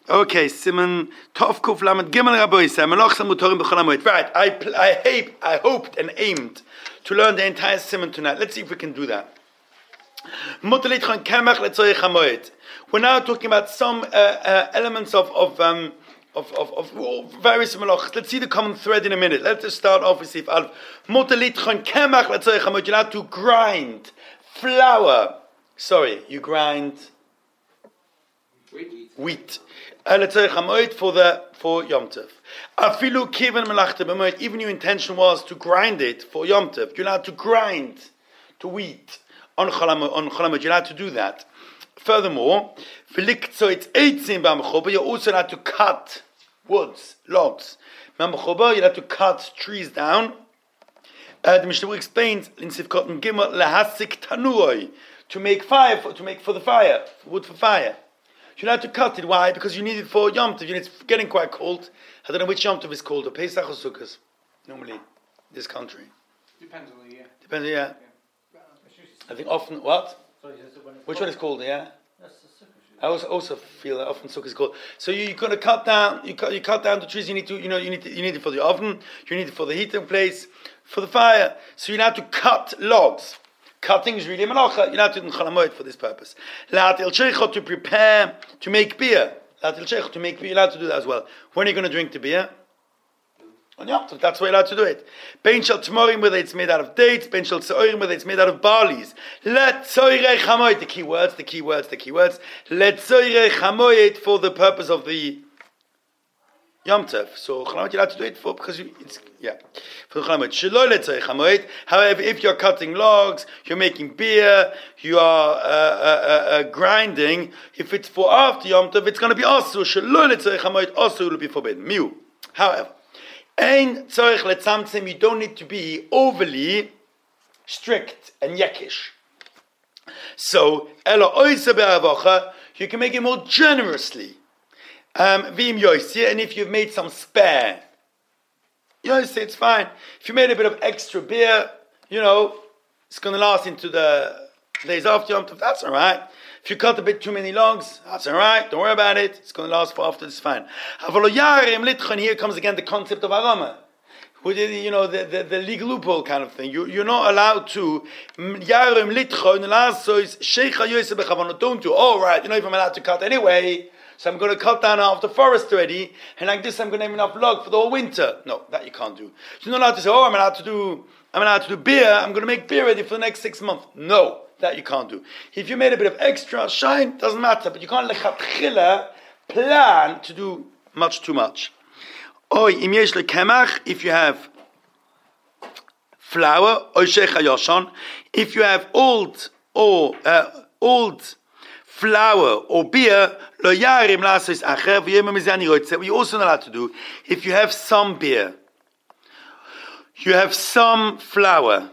Okay, Simon Tov Kuf Lamed Gimel Raboisem Melochsam Mutorim B'Chol HaMoed. Right, I hoped and aimed to learn the entire Simon tonight. Let's see if we can do that. We're now talking about some elements of various melachos. Let's see the common thread in a minute. Let's just start off with Sif Alf. You're allowed to grind flour. Sorry, you grind wheat. For Yom Tov. Even your intention was to grind it for Yom Tov. You're allowed to grind to wheat on Chol HaMoed. You're allowed to do that. Furthermore, you're also allowed to cut woods, logs. You're allowed to cut trees down. The Mishnah explains in Sivkot and Gimel lehasik tanuoi, to make fire, for the fire, wood for fire. You're allowed to cut it. Why? Because you need it for Yom Tov. It's getting quite cold. I don't know which Yom Tov is called, or Pesach or Sukkot. Normally, this country. Depends on the year. Depends, yeah. I think often, what? Which one is called, yeah? I also feel that often Sukkot is called. So you're going to cut down. You cut down the trees. You need it for the oven. You need it for the heating place, for the fire. So you're allowed to cut logs. Cutting is really a malacha. You're allowed to do Chol HaMoed for this purpose. To prepare to make beer. To make beer. You're allowed to do that as well. When are you going to drink the beer? On Yom Tov, that's why you're allowed to do it. Bein shel tmorim, whether it's made out of dates. Bein shel tzorim, whether it's made out of barleys. Let tzoirei chamoyed, the key words. Let tzoirei chamoyed, for the purpose of the Yom Tov. So Chol HaMoed you're allowed to do it for, because it's, yeah. For the Chol HaMoed. Shelo let tzoirei chamoyed. However, if you're cutting logs, you're making beer, you are grinding, if it's for after Yom Tov, it's going to be also. Shelo let tzoirei chamoyed, also will be forbidden. Miu. However, you don't need to be overly strict and yekish. So, you can make it more generously. And if you've made some spare, it's fine. If you made a bit of extra beer, it's going to last into the days after Yom Tov, that's all right. If you cut a bit too many logs, that's all right. Don't worry about it. It's going to last for after. It's fine. Here comes again the concept of aroma. The legal loophole kind of thing. You're not allowed to. Don't do. All right. If I'm allowed to cut anyway, so I'm going to cut down half the forest already, and like this, I'm going to have enough log for the whole winter. No, that you can't do. You're not allowed to say, I'm allowed to do beer. I'm going to make beer ready for the next 6 months. No. That you can't do. If you made a bit of extra shine, doesn't matter, but you can't plan to do much too much. If you have flour, if you have old flour or beer, we're also not allowed to do. If you have some beer, you have some flour,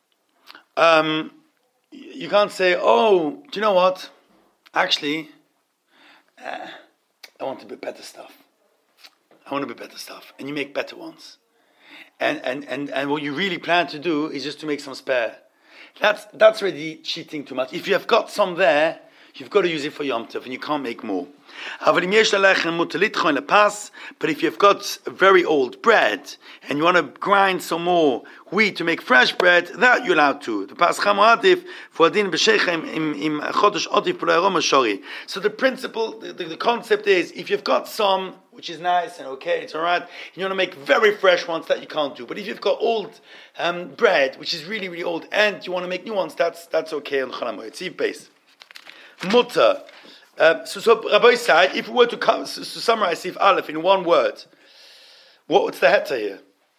you can't say, do you know what? Actually, I want a bit better stuff. And you make better ones. And what you really plan to do is just to make some spare. That's really cheating too much. If you have got some there, you've got to use it for Yom Tov, and you can't make more. But if you've got very old bread, and you want to grind some more wheat to make fresh bread, that you're allowed to. So the principle, the concept is, if you've got some, which is nice and okay, it's alright, you want to make very fresh ones, that you can't do. But if you've got old bread, which is really, really old, and you want to make new ones, that's okay on Chol HaMoed. It's base. Mutter. So Rabbi said, if we were to summarize Sif Aleph in one word, what's the heta here?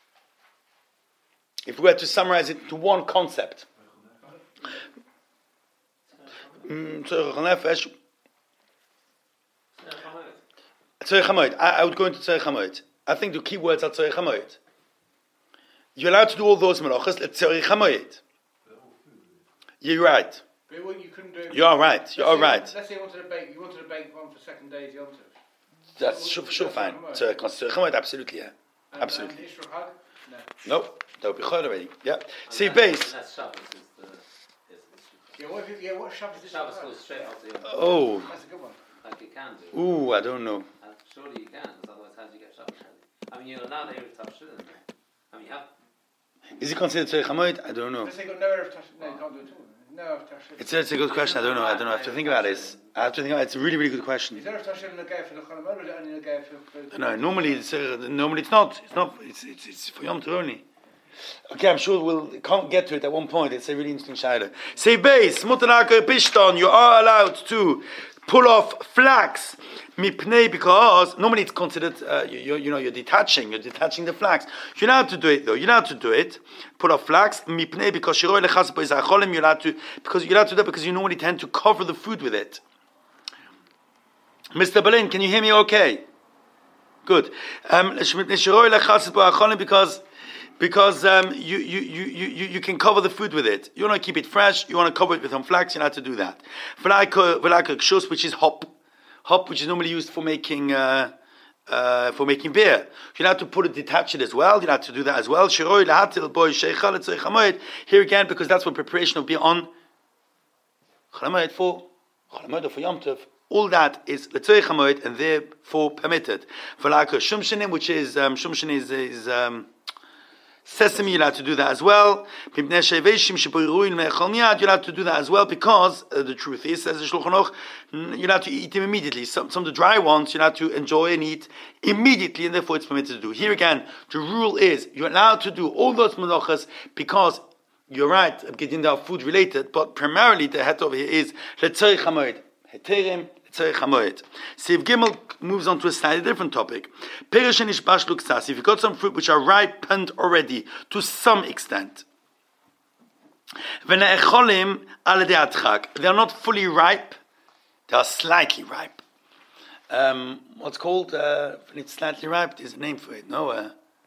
If we were to summarize it to one concept. I would go into Tzorech HaMoed. I think the key words are Tzorech HaMoed. You're allowed to do all those melachos at Tzorech HaMoed. You're right. Well, you couldn't do it. You are right. You are right. Let's say you wanted to bake one for second day's Yom Tov. That's sure fine. Tzorech HaMoed, absolutely, yeah. Absolutely. No. Nope. That would be chayil already. Yeah. See, base. That's Shabbos what Shabbos is? Shabbos goes straight after Yom Tov. Oh. That's a good one. Like you can do. Ooh, I don't know. And Surely you can, because otherwise how do you get Shabbos ready? I mean, you're not Erev Tafshilin. I mean, you have... Is it considered Tzorech HaMoed? I don't know. Unless they got no Erev Tashilin, no, you can't do it at all. No Erev Tashilin. It's a good question. I don't know. I have to think about this. It's a really, really good question. Is Erev Tashilin a guy for the Chol HaMoed, or is it only a guy for... No, normally it's not. It's for Yom Tov only. Okay, I'm sure we'll can't get to it at one point. It's a really interesting shaila. Say base, mutanaka pishton. You are allowed to pull off flax, mipnei, because normally it's considered you're detaching the flax. You're allowed to do it though. You're allowed to do it. Pull off flax, mipnei, because you're allowed to do that because you normally tend to cover the food with it. Mr. Berlin, can you hear me? Okay, good. Because you can cover the food with it. You want to keep it fresh. You want to cover it with some flax. You have to do that. Kshus, which is hop, which is normally used for making beer. You have to detach it as well. You have to do that as well. Here again, because that's what preparation of beer on for Yom Tov. All that is L'tzorech HaMoed and therefore permitted. Shumshinim, which is sesame, you're allowed to do that as well. You're allowed to do that as well because the truth is, says the Shulchan Aruch, you're allowed to eat them immediately. Some of the dry ones you're allowed to enjoy and eat immediately, and therefore it's permitted to do. Here again, the rule is you're allowed to do all those menachas because you're right, getting that food related, but primarily the head over here is L'tzorech HaMoed. Heterim, L'tzorech HaMoed. Siv Gimel moves on to a slightly different topic. If you've got some fruit which are ripened already to some extent, they are not fully ripe, they are slightly ripe. What's called, when it's slightly ripe, there's a name for it, no?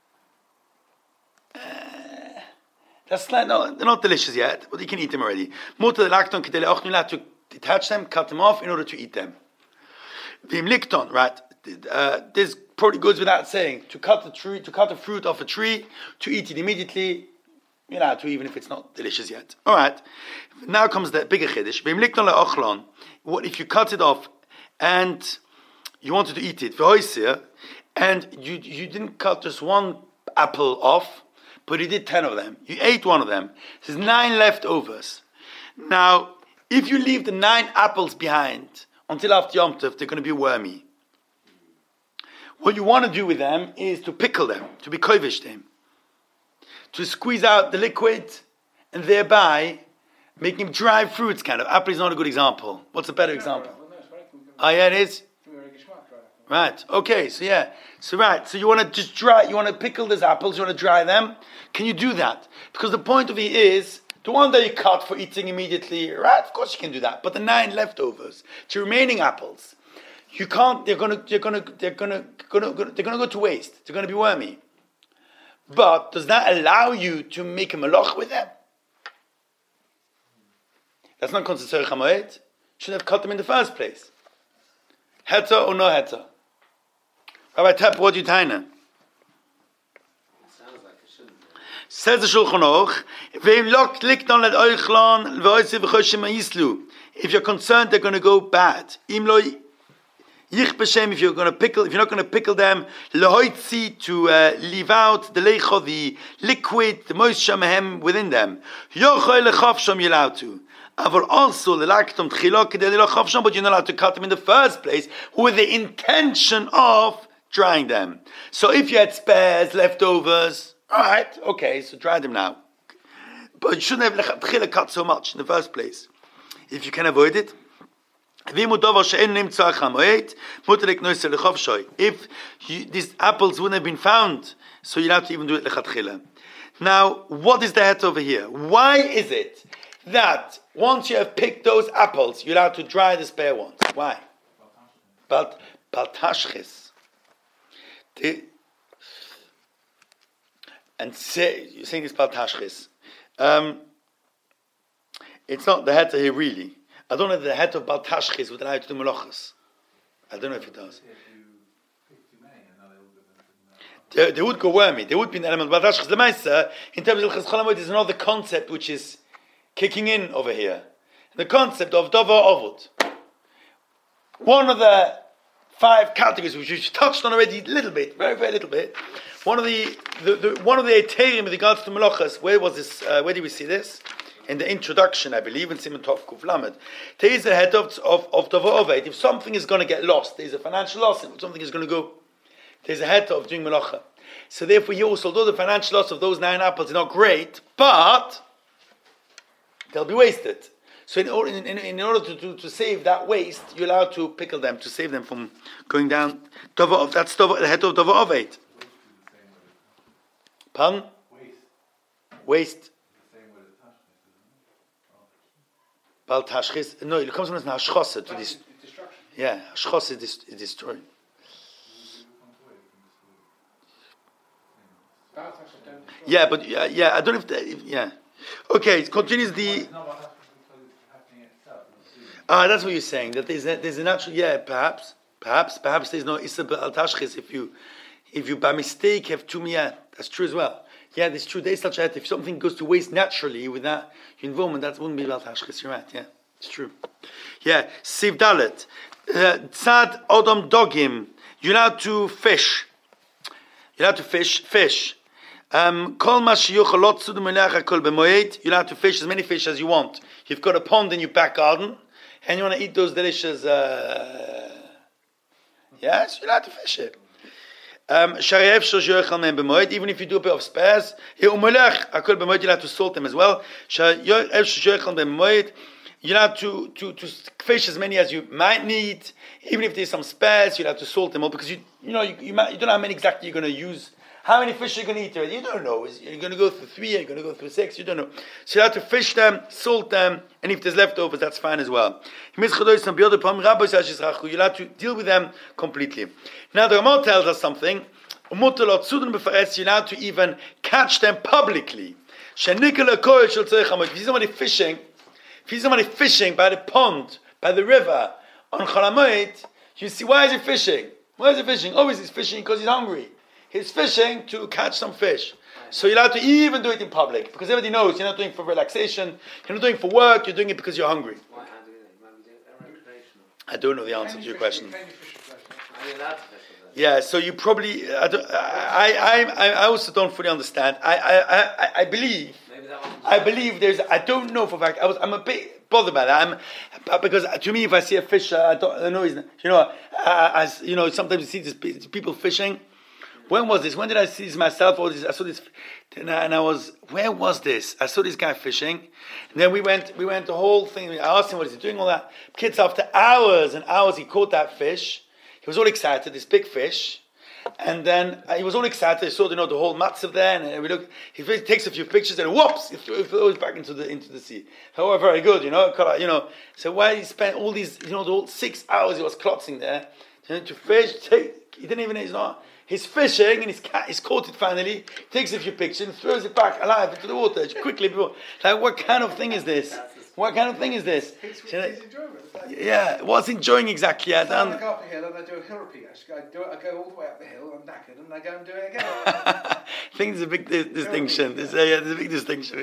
They're not delicious yet, but you can eat them already. You're allowed to detach them, cut them off in order to eat them. Right? This probably goes without saying. To cut the fruit off a tree, to eat it immediately, you're allowed to, even if it's not delicious yet. All right. Now comes the bigger chiddush. What if you cut it off and you wanted to eat it, and you didn't cut just one apple off, but you did 10 of them. You ate one of them. There's 9 leftovers. Now, if you leave the 9 apples behind until after Yom Tov, they're going to be wormy. What you want to do with them is to pickle them, to be kovish them, to squeeze out the liquid, and thereby making dry fruits kind of. Apple is not a good example. What's a better example? Oh yeah, it is? Right, okay, so yeah. So you want to just you want to pickle these apples, you want to dry them. Can you do that? Because the point of it is, the one that you cut for eating immediately, right? Of course you can do that. But the 9 leftovers, the remaining apples, you can't. They're gonna go to waste. They're gonna be wormy. But does that allow you to make a malach with them? That's not considered Tzorech HaMoed. Shouldn't have cut them in the first place. Heter or no heter? Rabbi Tepp, what do you taina? Says the Shulchan Aruch, if you're concerned they're going to go bad, if you're not going to pickle them, to leave out the liquid, the moisture within them, you're allowed to. But you're not allowed to cut them in the first place with the intention of drying them. So if you had spares, leftovers, alright, okay, so dry them now. But you shouldn't have cut so much in the first place. If you can avoid it. If these apples wouldn't have been found, so you'll have to even do it lechatchila. Now, what is the het over here? Why is it that once you have picked those apples, you're allowed to dry the spare ones? Why? But baltashches. And you're saying it's baltashches. It's not the het here really. I don't know if the het of baltashches would allow you to do malachas. I don't know if it does. They would go wormy. There would be an element of baltashches. The Maisa, in terms of Chaz Cholamot, there's another concept which is kicking in over here. The concept of Dover Ovud. One of the 5 categories which we touched on already a little bit, very, very little bit. One of the Eterim with regards to Melachas, where was this? Where did we see this? In the introduction, I believe, in Simon Tov Kuf Lamed. There is a head of Tova Oved. If something is going to get lost, there's a financial loss, if something is going to go, there's a head of doing Melacha. So therefore, you also, although the financial loss of those 9 apples is not great, but they'll be wasted. So in order to save that waste, you're allowed to pickle them, to save them from going down. That's the head of Tova Oved. Pardon? Waste. Bal tashchis. No, it comes from the hashchasa to this. Yeah, hashchasa is destroying. Yeah, but yeah, I don't know if Okay, it continues the. That's what you're saying. That there's a natural. Yeah, perhaps there's no isabel al tashchis if you by mistake have tumia. That's true as well. Yeah, that's true. There's such a if something goes to waste naturally without involvement, that wouldn't be bal tashchis. You're right. Yeah, it's true. Yeah, siv dalet tzad odom dogim. You're allowed to fish. You're allowed to fish. Kol ma sheyuchal lo tzud melecha kol b'moed. You're allowed to fish as many fish as you want. You've got a pond in your back garden, and you want to eat those delicious. Yes, you're allowed to fish it. Even if you do a bit of spares, you're allowed to salt them as well. You're allowed to fish as many as you might need. Even if there's some spares, you'll have to salt them all because you don't know how many exactly you're going to use. How many fish you're going to eat already? You don't know. You're going to go through 3, you're going to go through 6, you don't know. So you have to fish them, salt them, and if there's leftovers, that's fine as well. You're allowed to deal with them completely. Now the Ramah tells us something. You're allowed to even catch them publicly. If you see somebody fishing by the pond, by the river, on Chol HaMoed, you see, why is he fishing? Why is he fishing? Always he's fishing because he's hungry. He's fishing to catch some fish. So you're allowed to even do it in public, because everybody knows you're not doing it for relaxation, you're not doing it for work, you're doing it because you're hungry. Why can't do that? I don't know the answer to your question. Are you allowed to fish with that? Yeah, so you probably, I also don't fully understand. I believe there's, I don't know for a fact, I'm a bit bothered by that. Because to me, if I see a fish, I know, sometimes you see these people fishing. When was this? When did I see this myself? I saw this, and I was, where was this? I saw this guy fishing, and then we went the whole thing. I asked him what is he doing, all that. Kids, after hours and hours, he caught that fish. He was all excited, this big fish, and then he was all excited. He saw, the whole matzav there, and we look. He takes a few pictures, and whoops, he throws back into the sea. Oh, very good, So why he spent all these, the whole 6 hours he was klotzing there, to fish? He didn't even. He's fishing and he's caught it finally, takes a few pictures and throws it back alive into the water quickly. What kind of thing is this? What kind of thing is this? He's enjoying it. Yeah, what's enjoying exactly? I go up the hill and I do a hill repeat. I go all the way up the hill, I'm knackered, and I go and do it again. I think there's a big distinction. There's a big distinction.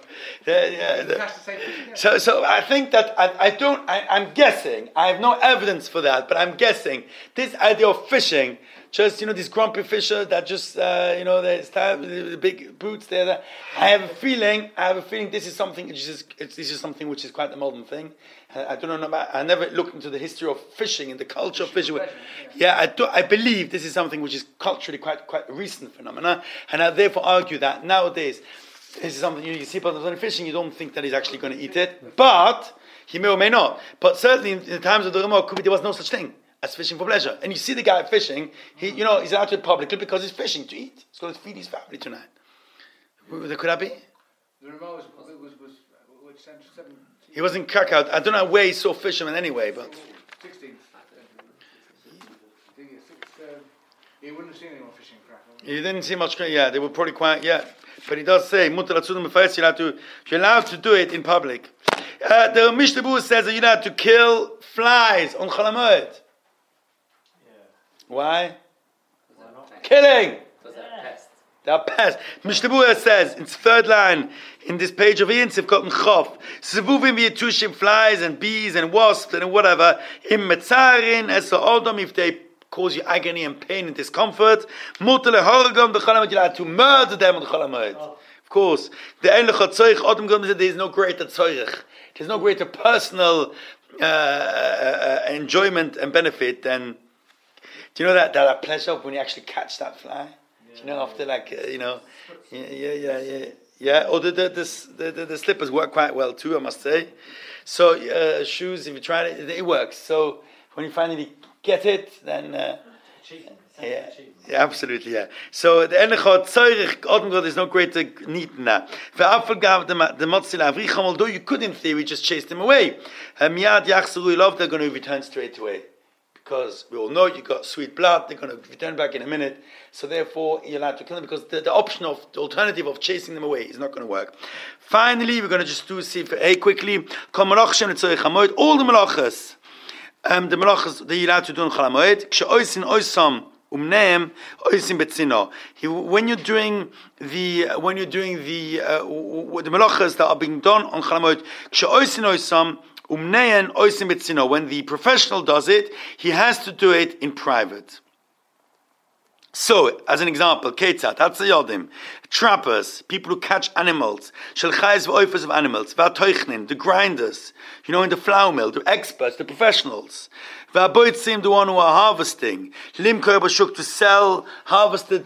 So I think that I'm guessing, I have no evidence for that, but I'm guessing this idea of fishing, just these grumpy fishers that just the big boots there. I have a feeling this is something which is quite a modern thing. I don't know about. I never looked into the history of fishing and the culture of fishing. Yeah, I believe this is something which is culturally quite a recent phenomena, and I therefore argue that nowadays this is something you see people fishing. You don't think that he's actually going to eat it, but he may or may not. But certainly in the times of the Ramah, there was no such thing as fishing for pleasure. And you see the guy fishing, he's allowed to do it publicly because he's fishing to eat. He's going to feed his family tonight. Could that be? The Ramah was 7. He was in Krakow. I don't know where he saw fishermen anyway, but 16. He wouldn't have seen anyone fishing in Krakow. He didn't see much. Yeah, they were probably quite. Yeah, but he does say you're allowed to do it in public. The Mishnah Berurah says that you're allowed to kill flies on Chol HaMoed. Why? Why not? Killing. Because they're pests. That pass. Mishnah Berurah says, in the third line, in this page of Ian, Sivkot Chof, Zevuvim v'yetushim, flies and bees and wasps and whatever, im metzarin, as a odom, if they cause you agony and pain and discomfort, mutar lehorgam, the Chol HaMoed, you're allowed to murder them on the Chol HaMoed. Of course, the ein lecha tzorich, odom gam, there is no greater tzorich. There's no greater personal enjoyment and benefit than, do you know that pleasure when you actually catch that fly? Do you know, after or the slippers work quite well too, I must say. So shoes, if you try it works. So when you finally get it, then absolutely, yeah. So the enechot tzorich odem god is no greater need than that. Ve'afal gav the motzil avricham, although you could in theory just chase them away. Miyad yachzuru ilav, they're going to return straight away. Because we all know you got sweet blood, they're going to return back in a minute. So therefore, you're allowed to kill them because the option of the alternative of chasing them away is not going to work. Finally, we're going to just do Sifrei quickly. All the malachas, that you're allowed to do in Chol HaMoed. K'she'oisin oisam umneim oisin betzino. When you're doing the malachas that are being done on Chol HaMoed, k'she'oisin oisam. When the professional does it, he has to do it in private. So, as an example, ketzat, hatzayodim, trappers, people who catch animals, shelchayes v'oifers of animals, v'atoichnin, the grinders, in the flour mill, the experts, the professionals, v'aboitzim, the one who are harvesting, limkoy b'shuk, to sell harvested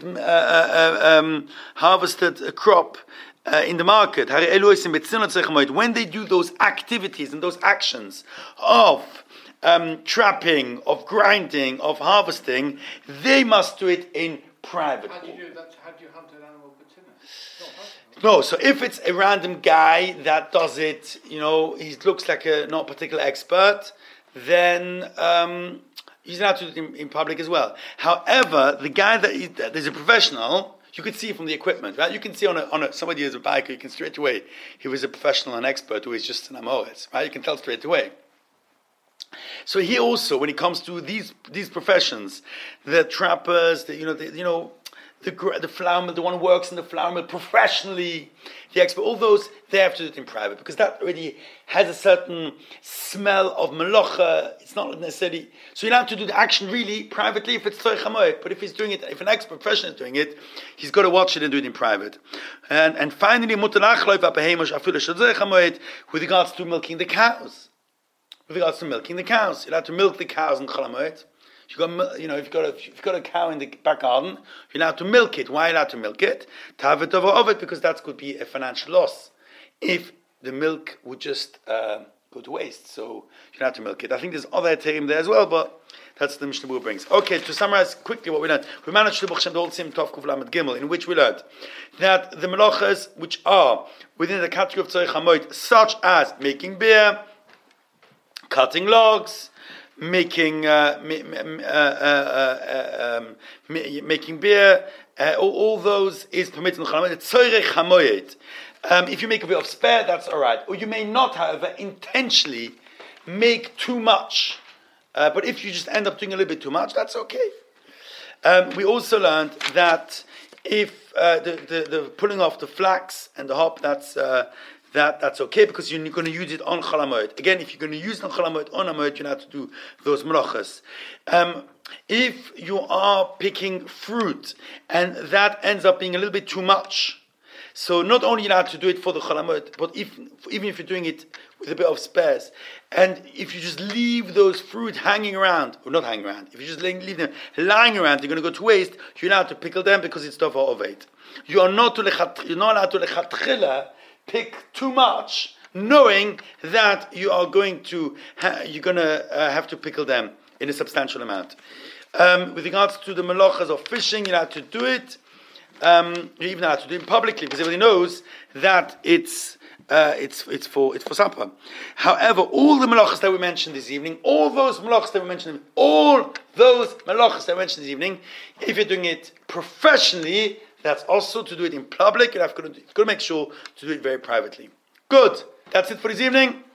crop, in the market, when they do those activities and those actions of trapping, of grinding, of harvesting, they must do it in private. How do you do that? How do you hunt an animal patina? No, so if it's a random guy that does it, he looks like a not particular expert, then he's allowed to do it in public as well. However, the guy that is a professional, you could see from the equipment, right? You can see on somebody who's a biker, you can straight away, he was a professional and expert who is just an amoritz, right? You can tell straight away. So here also, when it comes to these professions, the trappers, the flour mill, the one who works in the flour mill professionally, the expert, all those, they have to do it in private because that already has a certain smell of melacha. It's not necessarily, so you'll have to do the action really privately if it's tzorich hamoed. But if he's doing it, if an expert professional is doing it, he's got to watch it and do it in private. And finally, with regards to milking the cows. You'll have to milk the cows in Chol HaMoed. If you've got a cow in the back garden, you're allowed to milk it. Why are you allowed to milk it? To have it over of it, because that could be a financial loss if the milk would just go to waste. So you're allowed to milk it. I think there's other term there as well, but that's the Mishnah Berurah brings. Okay, to summarize quickly what we learned, we managed to the whole Sim Tov Kuf Lamed Gimel, in which we learned that the melachas which are within the category of Tzorich HaMoed, such as making beer, cutting logs, making beer, all those is permitted in Chol HaMoed. Tzorich HaMoed. If you make a bit of spare, that's all right. Or you may not, however, intentionally make too much. But if you just end up doing a little bit too much, that's okay. We also learned that if the pulling off the flax and the hop, that's okay because you're going to use it on Chol HaMoed. Again, if you're going to use it on Chol HaMoed, on HaMoed, you have to do those melachas. If you are picking fruit and that ends up being a little bit too much, so not only you have to do it for the Chol HaMoed, but even if you're doing it with a bit of spares, and if you just leave those fruit hanging around, or not hanging around, if you just leave them lying around, they're going to go to waste, you're allowed to pickle them because it's Tova Oved. You're not allowed to lechatchila pick too much, knowing that you are going to have to pickle them in a substantial amount. With regards to the melachas of fishing, you're allowed to do it. You even allowed to do it publicly because everybody knows that it's for supper. However, all the melachas that we mentioned this evening, all those melachas that we mentioned this evening, if you're doing it professionally, that's also to do it in public. You've got to make sure to do it very privately. Good. That's it for this evening.